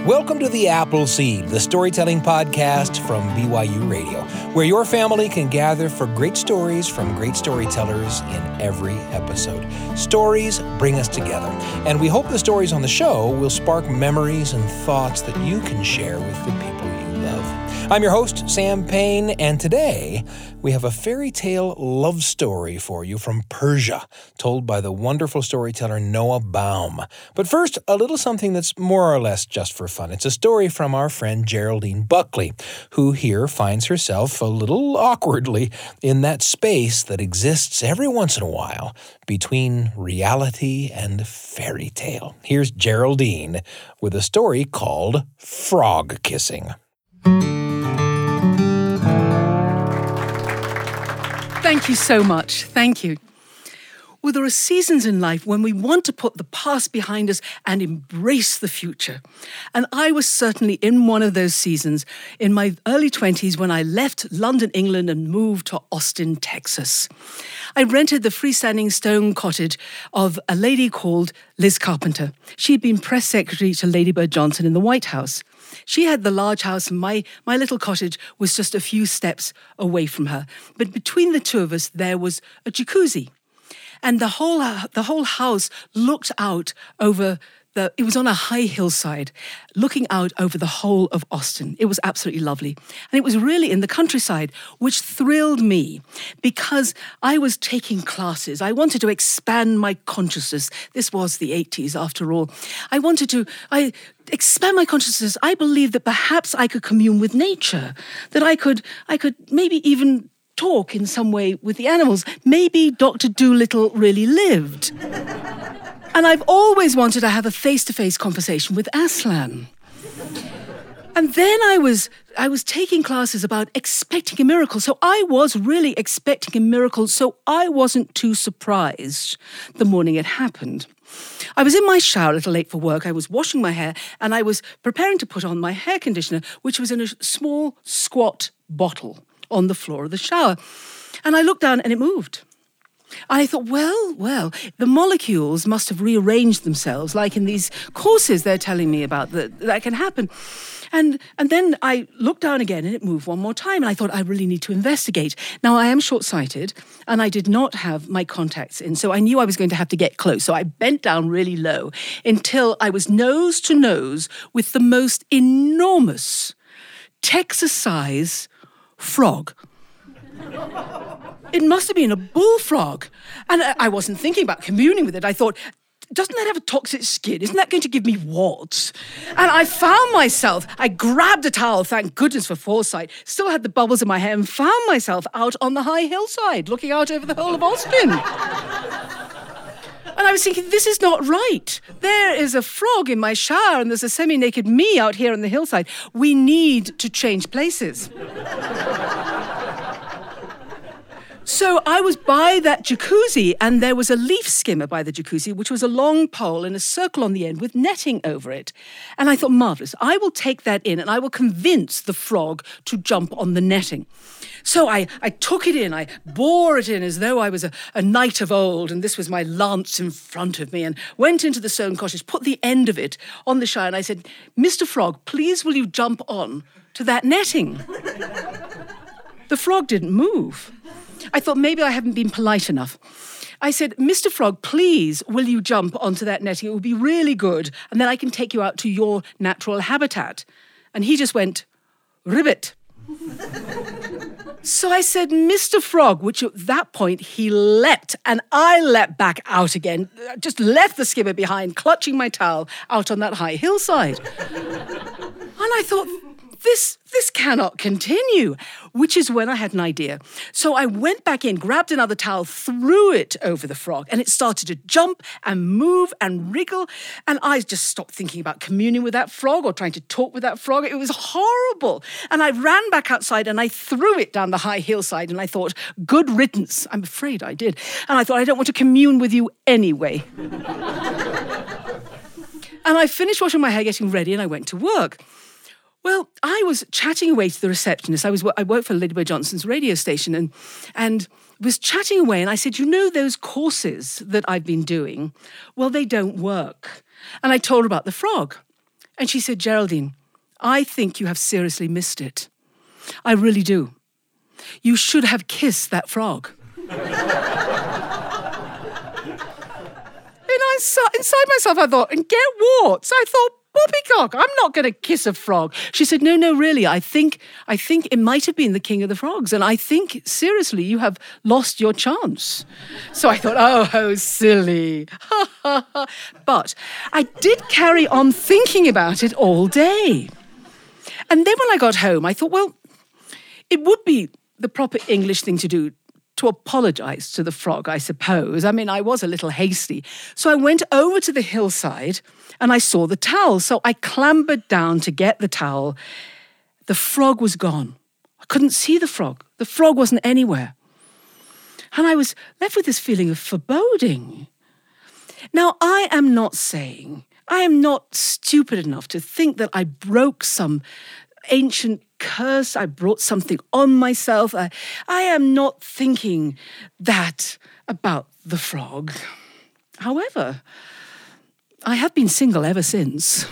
Welcome to The Apple Seed, the storytelling podcast from BYU Radio, where your family can gather for great stories from great storytellers in every episode. Stories bring us together, and we hope the stories on the show will spark memories and thoughts that you can share with the people you love. I'm your host, Sam Payne, and today we have a fairy tale love story for you from Persia, told by the wonderful storyteller Noah Baum. But first, a little something that's more or less just for fun. It's a story from our friend Geraldine Buckley, who here finds herself a little awkwardly in that space that exists every once in a while between reality and fairy tale. Here's Geraldine with a story called Frog Kissing. Thank you so much. Thank you. Well, there are seasons in life when we want to put the past behind us and embrace the future. And I was certainly in one of those seasons in my early 20s when I left London, England and moved to Austin, Texas. I rented the freestanding stone cottage of a lady called Liz Carpenter. She'd been press secretary to Lady Bird Johnson in the White House. She had the large house and my little cottage was just a few steps away from her. But between the two of us, there was a jacuzzi. And the whole house looked out over it was on a high hillside, looking out over the whole of Austin. It was absolutely lovely. And it was really in the countryside, which thrilled me because I was taking classes. I wanted to expand my consciousness. This was the 80s, after all. I expand my consciousness. I believed that perhaps I could commune with nature, that I could maybe even talk in some way with the animals. Maybe Dr. Dolittle really lived. And I've always wanted to have a face-to-face conversation with Aslan. And then I was taking classes about expecting a miracle. So I was really expecting a miracle, so I wasn't too surprised the morning it happened. I was in my shower a little late for work. I was washing my hair and I was preparing to put on my hair conditioner, which was in a small, squat bottle on the floor of the shower. And I looked down and it moved. I thought, well, the molecules must have rearranged themselves, like in these courses they're telling me about that can happen. And then I looked down again and it moved one more time. And I thought, I really need to investigate. Now, I am short-sighted and I did not have my contacts in, so I knew I was going to have to get close. So I bent down really low until I was nose to nose with the most enormous Texas-size frog. It must have been a bullfrog. And I wasn't thinking about communing with it. I thought, doesn't that have a toxic skin? Isn't that going to give me warts? And I found myself, I grabbed a towel, thank goodness for foresight, still had the bubbles in my hair, and found myself out on the high hillside, looking out over the whole of Austin. And I was thinking, this is not right. There is a frog in my shower and there's a semi-naked me out here on the hillside. We need to change places. So I was by that jacuzzi and there was a leaf skimmer by the jacuzzi, which was a long pole and a circle on the end with netting over it. And I thought, marvelous, I will take that in and I will convince the frog to jump on the netting. So I took it in, I bore it in as though I was a knight of old and this was my lance in front of me, and went into the stone cottage, put the end of it on the shower and I said, Mr. Frog, please will you jump on to that netting? The frog didn't move. I thought maybe I haven't been polite enough. I said, Mr. Frog, please, will you jump onto that netting? It would be really good. And then I can take you out to your natural habitat. And he just went, ribbit. So I said, Mr. Frog, which at that point he leapt, and I leapt back out again, just left the skimmer behind, clutching my towel out on that high hillside. And I thought, this cannot continue, which is when I had an idea. So I went back in, grabbed another towel, threw it over the frog, and it started to jump and move and wriggle. And I just stopped thinking about communing with that frog or trying to talk with that frog. It was horrible. And I ran back outside and I threw it down the high hillside and I thought, good riddance. I'm afraid I did. And I thought, I don't want to commune with you anyway. And I finished washing my hair, getting ready, and I went to work. Well, I was chatting away to the receptionist. I worked for Lady Bird Johnson's radio station and was chatting away. And I said, you know, those courses that I've been doing, well, they don't work. And I told her about the frog. And she said, Geraldine, I think you have seriously missed it. I really do. You should have kissed that frog. And inside myself, I thought, and get what? I thought, Poppycock, I'm not going to kiss a frog. She said, no, really, I think it might have been the King of the Frogs. And I think, seriously, you have lost your chance. So I thought, oh, how silly. But I did carry on thinking about it all day. And then when I got home, I thought, well, it would be the proper English thing to do to apologise to the frog, I suppose. I mean, I was a little hasty. So I went over to the hillside and I saw the towel. So I clambered down to get the towel. The frog was gone. I couldn't see the frog. The frog wasn't anywhere. And I was left with this feeling of foreboding. Now, I am not stupid enough to think that I broke some ancient curse, I brought something on myself. I am not thinking that about the frog. However, I have been single ever since.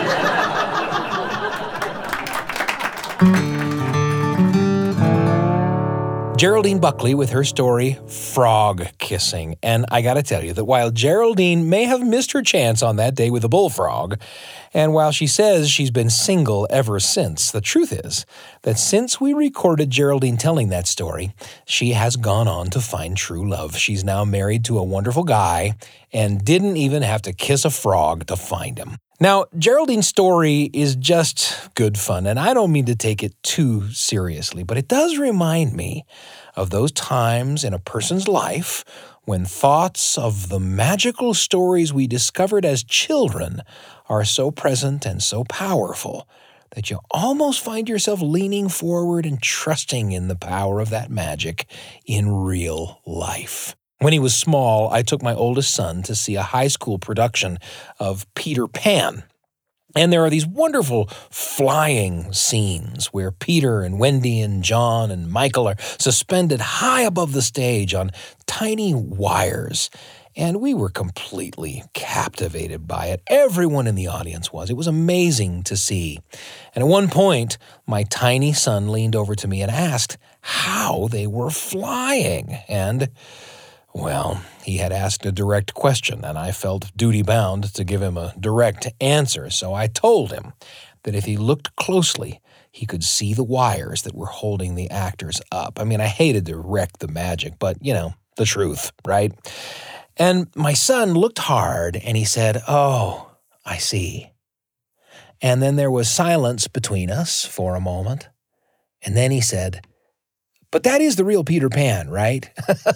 Geraldine Buckley with her story, Frog Kissing. And I got to tell you that while Geraldine may have missed her chance on that day with a bullfrog, and while she says she's been single ever since, the truth is that since we recorded Geraldine telling that story, she has gone on to find true love. She's now married to a wonderful guy and didn't even have to kiss a frog to find him. Now, Geraldine's story is just good fun, and I don't mean to take it too seriously, but it does remind me of those times in a person's life when thoughts of the magical stories we discovered as children are so present and so powerful that you almost find yourself leaning forward and trusting in the power of that magic in real life. When he was small, I took my oldest son to see a high school production of Peter Pan. And there are these wonderful flying scenes where Peter and Wendy and John and Michael are suspended high above the stage on tiny wires. And we were completely captivated by it. Everyone in the audience was. It was amazing to see. And at one point, my tiny son leaned over to me and asked how they were flying. And well, he had asked a direct question, and I felt duty-bound to give him a direct answer. So I told him that if he looked closely, he could see the wires that were holding the actors up. I mean, I hated to wreck the magic, but, the truth, right? And my son looked hard, and he said, "Oh, I see." And then there was silence between us for a moment. And then he said, "But that is the real Peter Pan, right?"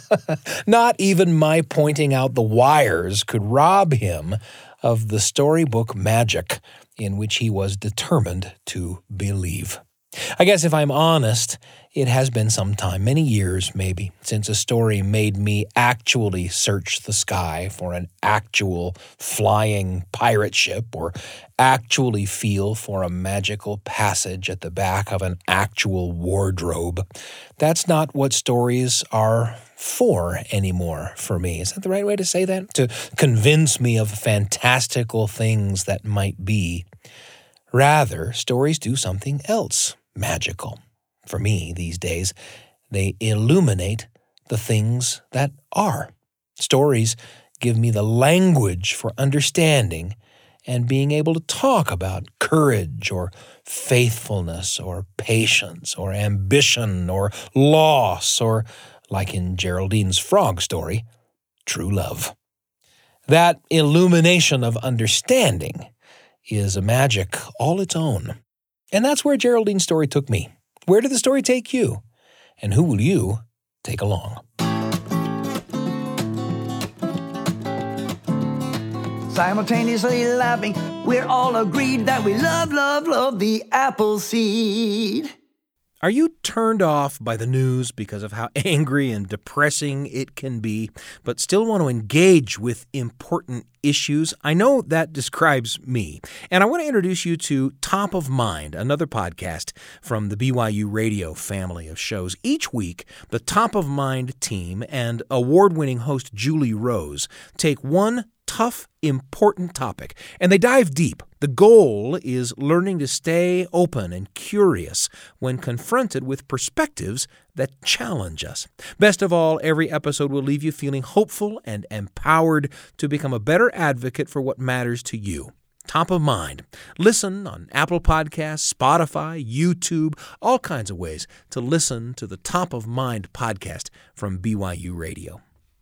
Not even my pointing out the wires could rob him of the storybook magic in which he was determined to believe. I guess if I'm honest, it has been some time, many years maybe, since a story made me actually search the sky for an actual flying pirate ship or actually feel for a magical passage at the back of an actual wardrobe. That's not what stories are for anymore for me. Is that the right way to say that? To convince me of fantastical things that might be. Rather, stories do something else magical. For me, these days, they illuminate the things that are. Stories give me the language for understanding and being able to talk about courage or faithfulness or patience or ambition or loss or, like in Geraldine's frog story, true love. That illumination of understanding is a magic all its own. And that's where Geraldine's story took me. Where did the story take you? And who will you take along? Simultaneously laughing, we're all agreed that we love, love, love the apple seed. Are you turned off by the news because of how angry and depressing it can be, but still want to engage with important issues? I know that describes me. And I want to introduce you to Top of Mind, another podcast from the BYU Radio family of shows. Each week, the Top of Mind team and award-winning host Julie Rose take one tough, important topic, and they dive deep. The goal is learning to stay open and curious when confronted with perspectives that challenge us. Best of all, every episode will leave you feeling hopeful and empowered to become a better advocate for what matters to you. Top of Mind. Listen on Apple Podcasts, Spotify, YouTube, all kinds of ways to listen to the Top of Mind podcast from BYU Radio.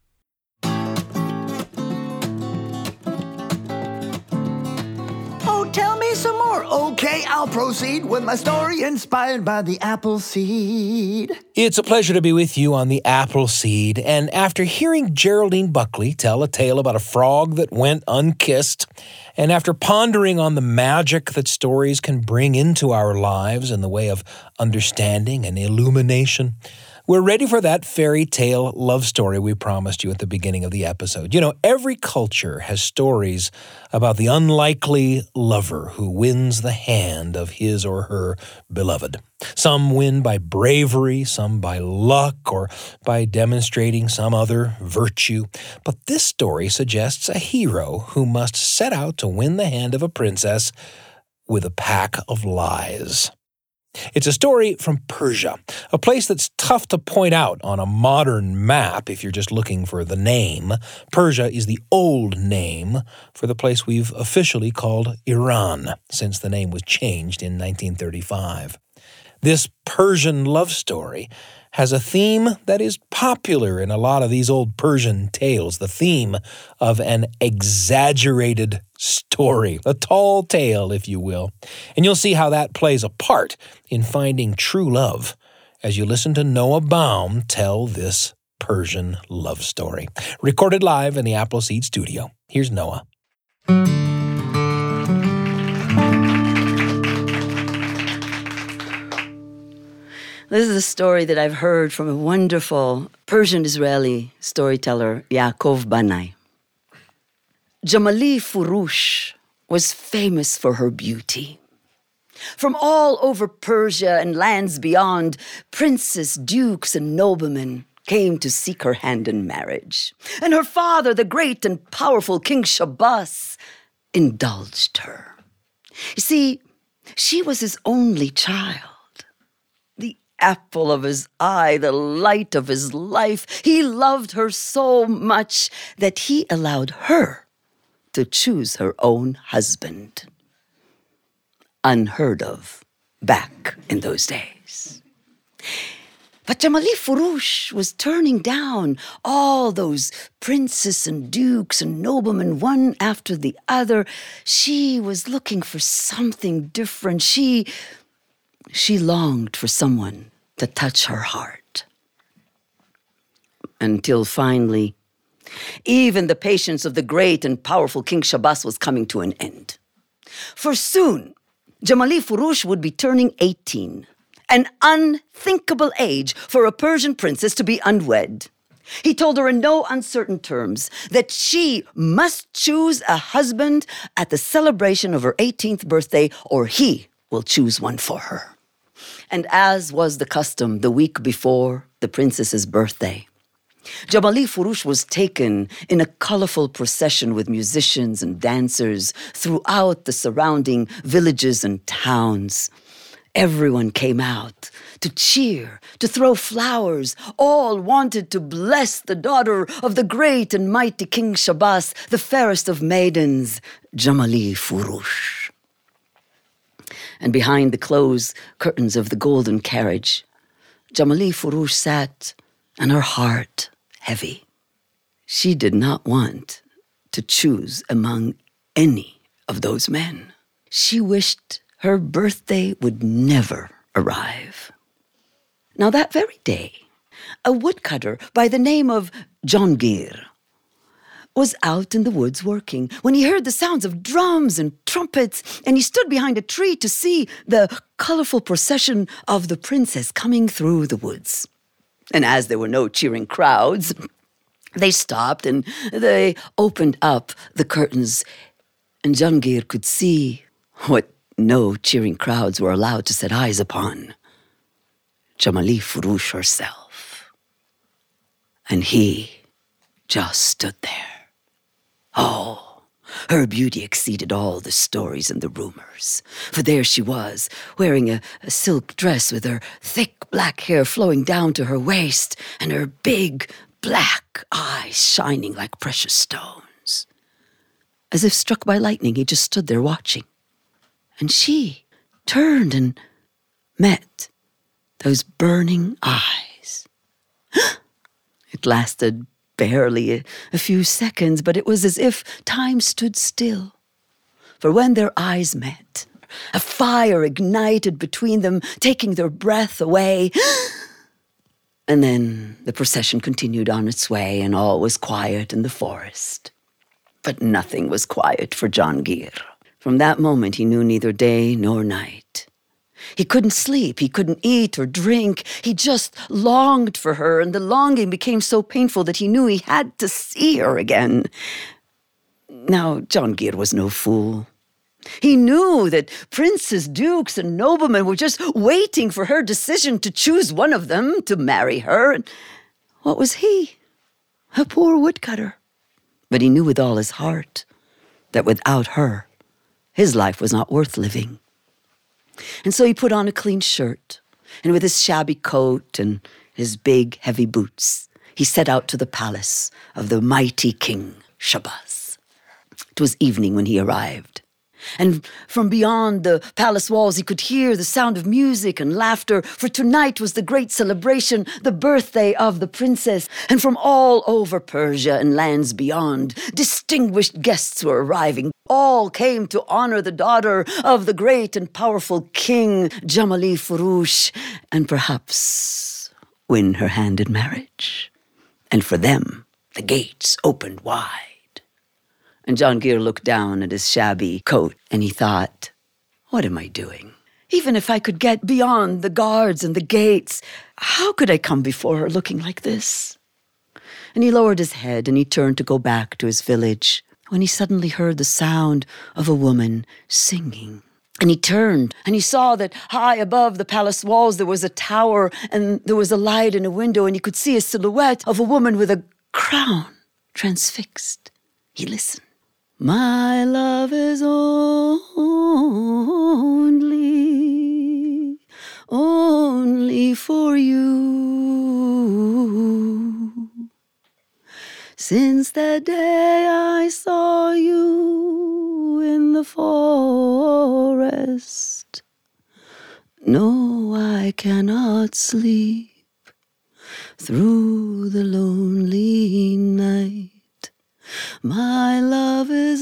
Oh, tell me some more. Okay, I'll proceed with my story inspired by the apple seed. It's a pleasure to be with you on the Apple Seed, and after hearing Geraldine Buckley tell a tale about a frog that went unkissed, and after pondering on the magic that stories can bring into our lives in the way of understanding and illumination, we're ready for that fairy tale love story we promised you at the beginning of the episode. You know, every culture has stories about the unlikely lover who wins the hand of his or her beloved. Some win by bravery, some by luck, or by demonstrating some other virtue. But this story suggests a hero who must set out to win the hand of a princess with a pack of lies. It's a story from Persia, a place that's tough to point out on a modern map if you're just looking for the name. Persia is the old name for the place we've officially called Iran, since the name was changed in 1935. This Persian love story has a theme that is popular in a lot of these old Persian tales, the theme of an exaggerated story, a tall tale, if you will. And you'll see how that plays a part in finding true love as you listen to Noah Baum tell this Persian love story. Recorded live in the Appleseed studio. Here's Noah. This is a story that I've heard from a wonderful Persian-Israeli storyteller, Yaakov Banai. Jamali Furush was famous for her beauty. From all over Persia and lands beyond, princes, dukes, and noblemen came to seek her hand in marriage. And her father, the great and powerful King Shabbas, indulged her. You see, she was his only child. The apple of his eye, the light of his life. He loved her so much that he allowed her to choose her own husband. Unheard of back in those days. But Jamali Furush was turning down all those princes and dukes and noblemen one after the other. She was looking for something different. She longed for someone to touch her heart. Until finally, even the patience of the great and powerful King Shabbas was coming to an end. For soon, Jamali Furush would be turning 18, an unthinkable age for a Persian princess to be unwed. He told her in no uncertain terms that she must choose a husband at the celebration of her 18th birthday, or he will choose one for her. And as was the custom the week before the princess's birthday, Jamali Furush was taken in a colorful procession with musicians and dancers throughout the surrounding villages and towns. Everyone came out to cheer, to throw flowers. All wanted to bless the daughter of the great and mighty King Shabbas, the fairest of maidens, Jamali Furush. And behind the closed curtains of the golden carriage, Jamali Furush sat, and her heart heavy. She did not want to choose among any of those men. She wished her birthday would never arrive. Now that very day, a woodcutter by the name of Jahangir was out in the woods working when he heard the sounds of drums and trumpets, and he stood behind a tree to see the colorful procession of the princess coming through the woods. And as there were no cheering crowds, they stopped and they opened up the curtains, and Jahangir could see what no cheering crowds were allowed to set eyes upon: Jamali Furush herself. And he just stood there. Oh, Her beauty exceeded all the stories and the rumors. For there she was, wearing a silk dress with her thick black hair flowing down to her waist and her big black eyes shining like precious stones. As if struck by lightning, he just stood there watching. And she turned and met those burning eyes. It lasted barely a few seconds, but it was as if time stood still. For when their eyes met, a fire ignited between them, taking their breath away. And then the procession continued on its way, and all was quiet in the forest. But nothing was quiet for Jahangir. From that moment, he knew neither day nor night. He couldn't sleep, he couldn't eat or drink. He just longed for her, and the longing became so painful that he knew he had to see her again. Now, Jahangir was no fool. He knew that princes, dukes, and noblemen were just waiting for her decision to choose one of them to marry her. And what was he? A poor woodcutter. But he knew with all his heart that without her, his life was not worth living. And so he put on a clean shirt, and with his shabby coat and his big, heavy boots, he set out to the palace of the mighty King Shahbaz. It was evening when he arrived. And from beyond the palace walls, he could hear the sound of music and laughter, for tonight was the great celebration, the birthday of the princess. And from all over Persia and lands beyond, distinguished guests were arriving. All came to honor the daughter of the great and powerful King Jamali Furush, and perhaps win her hand in marriage. And for them, the gates opened wide. And Jahangir looked down at his shabby coat, and he thought, what am I doing? Even if I could get beyond the guards and the gates, how could I come before her looking like this? And he lowered his head, and he turned to go back to his village, when he suddenly heard the sound of a woman singing. And he turned, and he saw that high above the palace walls there was a tower, and there was a light in a window, and he could see a silhouette of a woman with a crown transfixed. He listened. My love is only for you. Since the day I saw you in the forest, no, I cannot sleep through the lonely night. My love is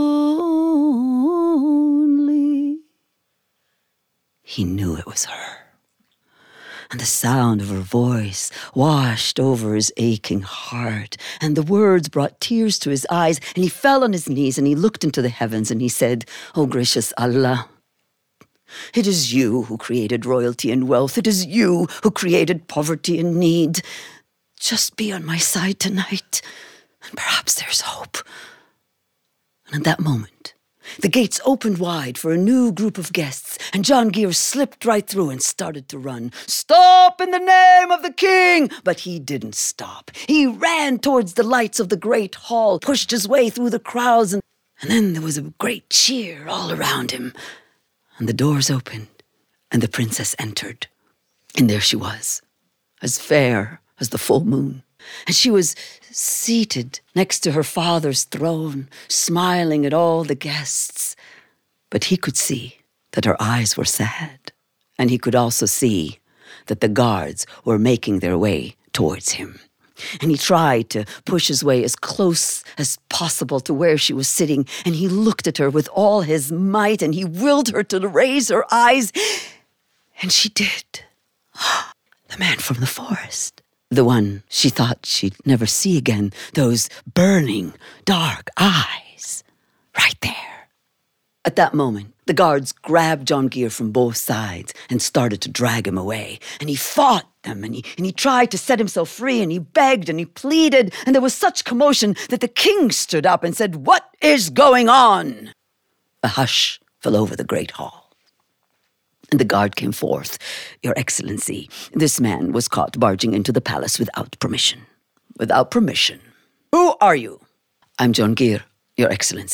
only. He knew it was her. And the sound of her voice washed over his aching heart, and the words brought tears to his eyes, and he fell on his knees, and he looked into the heavens, and he said, "Oh, gracious Allah, it is you who created royalty and wealth. It is you who created poverty and need. Just be on my side tonight, and perhaps there's hope." And at that moment, the gates opened wide for a new group of guests, and Jahangir slipped right through and started to run. "Stop in the name of the king!" But he didn't stop. He ran towards the lights of the great hall, pushed his way through the crowds, and then there was a great cheer all around him. And the doors opened, and the princess entered. And there she was, as fair as the full moon. And she was seated next to her father's throne, smiling at all the guests. But he could see that her eyes were sad, and he could also see that the guards were making their way towards him. And he tried to push his way as close as possible to where she was sitting, and he looked at her with all his might, and he willed her to raise her eyes. And she did. The man from the forest. The one she thought she'd never see again. Those burning, dark eyes. Right there. At that moment, the guards grabbed Jahangir from both sides and started to drag him away. And he fought them, and he tried to set himself free, and he begged and he pleaded. And there was such commotion that the king stood up and said, "What is going on?" A hush fell over the great hall. And the guard came forth. "Your Excellency, this man was caught barging into the palace without permission." "Without permission? Who are you?" "I'm Jahangir, Your Excellency."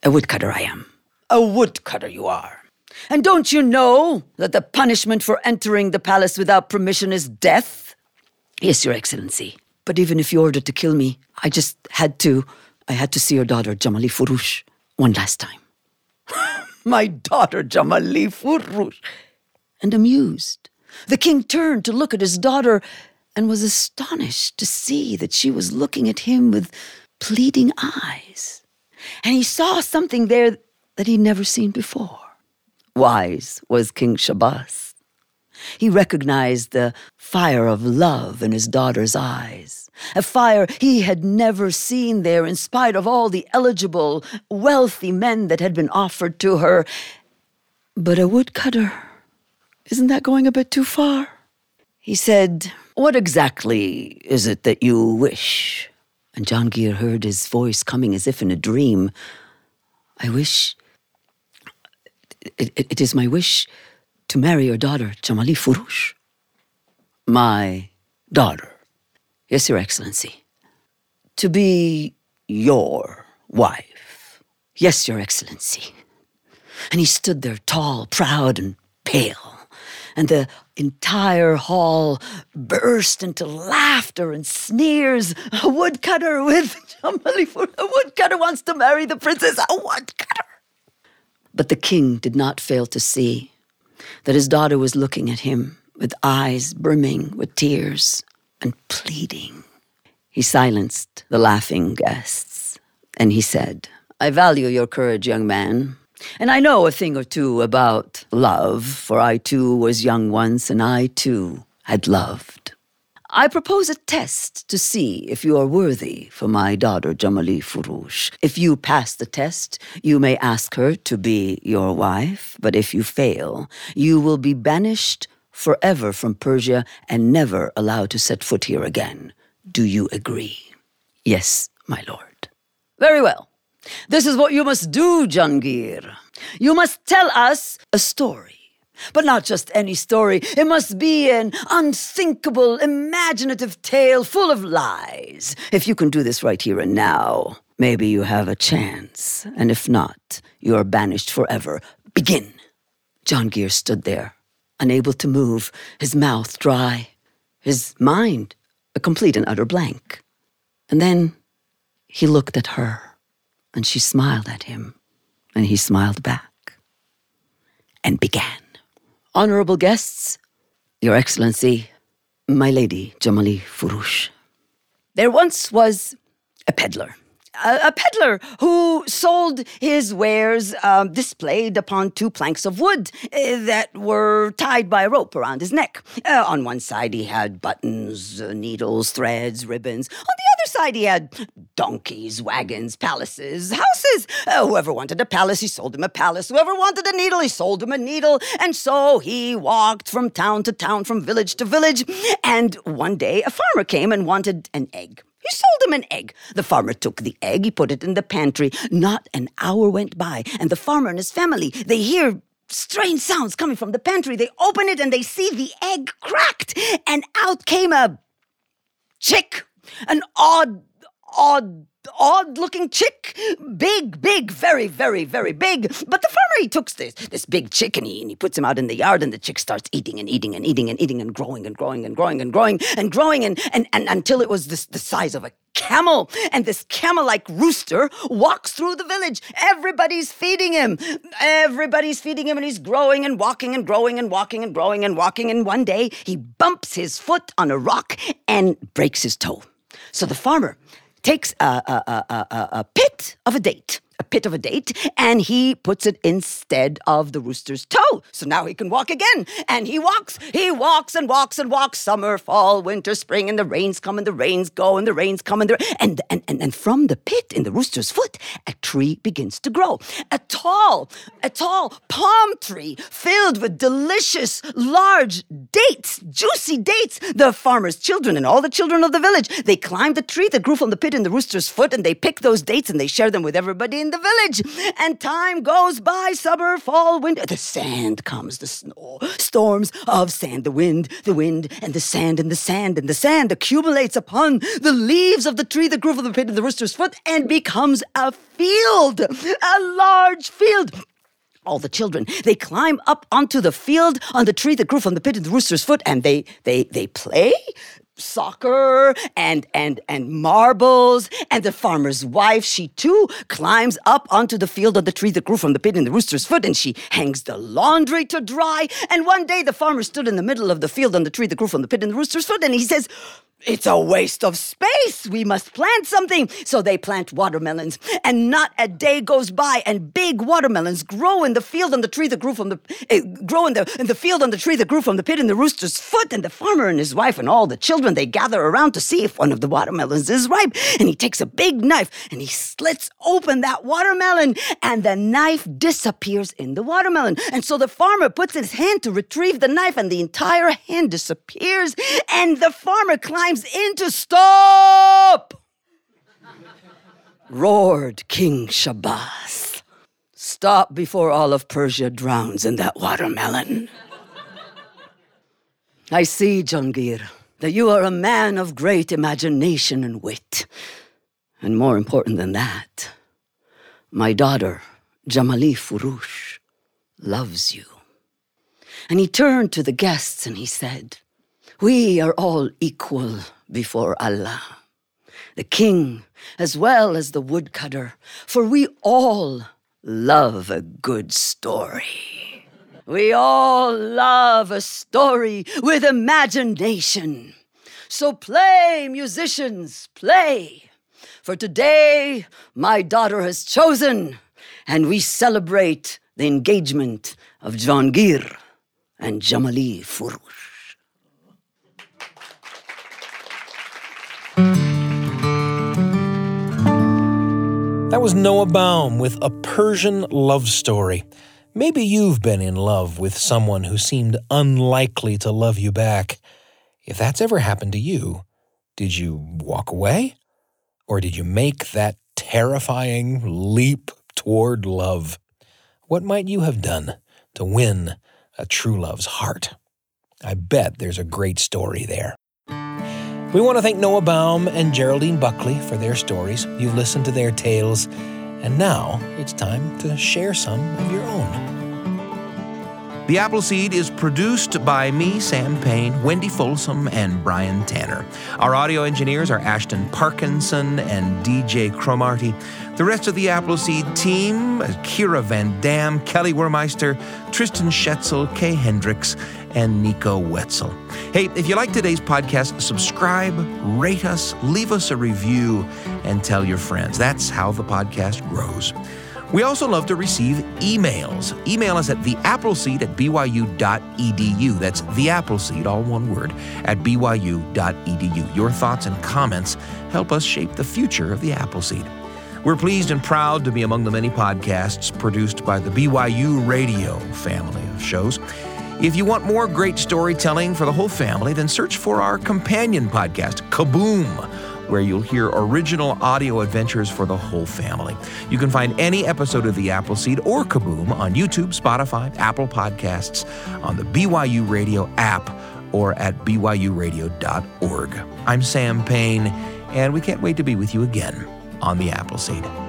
A woodcutter I am. A woodcutter you are. And don't you know that the punishment for entering the palace without permission is death? Yes, Your Excellency. But even if you ordered to kill me, I had to see your daughter, Jamali Furush, one last time. My daughter, Jamali Furush. And amused, the king turned to look at his daughter and was astonished to see that she was looking at him with pleading eyes. And he saw something there that he'd never seen before. Wise was King Shahbaz. He recognized the fire of love in his daughter's eyes, a fire he had never seen there in spite of all the eligible, wealthy men that had been offered to her. But a woodcutter, isn't that going a bit too far? He said, "What exactly is it that you wish?" And Jahangir heard his voice coming as if in a dream. "I wish... It is my wish to marry your daughter, Jamali Furush." "My daughter?" "Yes, Your Excellency." "To be your wife?" "Yes, Your Excellency." And he stood there tall, proud, and pale. And the entire hall burst into laughter and sneers. A woodcutter with Jamali Furush. A woodcutter wants to marry the princess. A woodcutter. But the king did not fail to see that his daughter was looking at him with eyes brimming with tears and pleading. He silenced the laughing guests, and he said, "I value your courage, young man, and I know a thing or two about love, for I too was young once, and I too had loved. I propose a test to see if you are worthy for my daughter Jamali Furush. If you pass the test, you may ask her to be your wife, but if you fail, you will be banished forever from Persia and never allowed to set foot here again. Do you agree?" "Yes, my lord." "Very well. This is what you must do, Jahangir. You must tell us a story. But not just any story. It must be an unthinkable, imaginative tale full of lies. If you can do this right here and now, maybe you have a chance. And if not, you are banished forever. Begin." Jahangir stood there, unable to move, his mouth dry, his mind a complete and utter blank. And then he looked at her, and she smiled at him, and he smiled back, and began. "Honorable guests, Your Excellency, my lady Jamali Furush. There once was a peddler. A peddler who sold his wares displayed upon 2 planks of wood that were tied by a rope around his neck. On one side he had buttons, needles, threads, ribbons. On the other side he had donkeys, wagons, palaces, houses. Whoever wanted a palace, he sold him a palace. Whoever wanted a needle, he sold him a needle. And so he walked from town to town, from village to village. And one day a farmer came and wanted an egg. He sold him an egg. The farmer took the egg, he put it in the pantry. Not an hour went by, and the farmer and his family, they hear strange sounds coming from the pantry. They open it, and they see the egg cracked, and out came a chick, an odd-looking chick. Big, very, very, very big. But the farmer, he took this big chick and he puts him out in the yard, and the chick starts eating and eating and eating and eating and growing and growing and growing and growing and growing and until it was the size of a camel. And this camel-like rooster walks through the village. Everybody's feeding him. And he's growing and walking and growing and walking and growing and walking. And one day he bumps his foot on a rock and breaks his toe. So the farmer takes a pit of a date, and he puts it instead of the rooster's toe. So now he can walk again. And he walks and walks and walks. Summer, fall, winter, spring, and the rains come and the rains go and the rains come and from the pit in the rooster's foot, a tree begins to grow. A tall palm tree filled with delicious, large dates, juicy dates. The farmer's children and all the children of the village, they climb the tree that grew from the pit in the rooster's foot, and they pick those dates and they share them with everybody in the village. And time goes by, summer, fall, winter. The sand comes, the snow, storms of sand, the wind, and the sand, and the sand, and the sand accumulates upon the leaves of the tree that grew from the pit of the rooster's foot and becomes a field, a large field. All the children, they climb up onto the field on the tree that grew from the pit of the rooster's foot, and they play soccer and marbles. And the farmer's wife, she too climbs up onto the field of the tree that grew from the pit in the rooster's foot, and she hangs the laundry to dry. And one day the farmer stood in the middle of the field on the tree that grew from the pit in the rooster's foot, and he says, "It's a waste of space. We must plant something." So they plant watermelons, and not a day goes by, and big watermelons grow in the field on the tree that grew from the in the field on the tree that grew from the pit in the rooster's foot. And the farmer and his wife and all the children, they gather around to see if one of the watermelons is ripe. And he takes a big knife and he slits open that watermelon, and the knife disappears in the watermelon. And so the farmer puts his hand to retrieve the knife, and the entire hand disappears, and the farmer climbs in to stop. Roared King Shabbas, "Stop before all of Persia drowns in that watermelon." I see, Jahangir, that you are a man of great imagination and wit. And more important than that, my daughter, Jamali Furush, loves you. And he turned to the guests and he said, "We are all equal before Allah, the king as well as the woodcutter, for we all love a good story. We all love a story with imagination. So play, musicians, play. For today, my daughter has chosen, and we celebrate the engagement of Jahangir and Jamali Furush." That was Noah Baum with A Persian Love Story. Maybe you've been in love with someone who seemed unlikely to love you back. If that's ever happened to you, did you walk away? Or did you make that terrifying leap toward love? What might you have done to win a true love's heart? I bet there's a great story there. We want to thank Noah Baum and Geraldine Buckley for their stories. You've listened to their tales, and now it's time to share some of your own. The Appleseed is produced by me, Sam Payne, Wendy Folsom, and Brian Tanner. Our audio engineers are Ashton Parkinson and DJ Cromarty. The rest of the Appleseed team, Kira Van Dam, Kelly Wermeister, Tristan Schetzel, Kay Hendricks, and Nico Wetzel. Hey, if you like today's podcast, subscribe, rate us, leave us a review, and tell your friends. That's how the podcast grows. We also love to receive emails. Email us at theappleseed@byu.edu. That's theappleseed, all one word, at byu.edu. Your thoughts and comments help us shape the future of the Appleseed. We're pleased and proud to be among the many podcasts produced by the BYU Radio family of shows. If you want more great storytelling for the whole family, then search for our companion podcast, Kaboom, where you'll hear original audio adventures for the whole family. You can find any episode of The Appleseed or Kaboom on YouTube, Spotify, Apple Podcasts, on the BYU Radio app, or at byuradio.org. I'm Sam Payne, and we can't wait to be with you again on The Appleseed.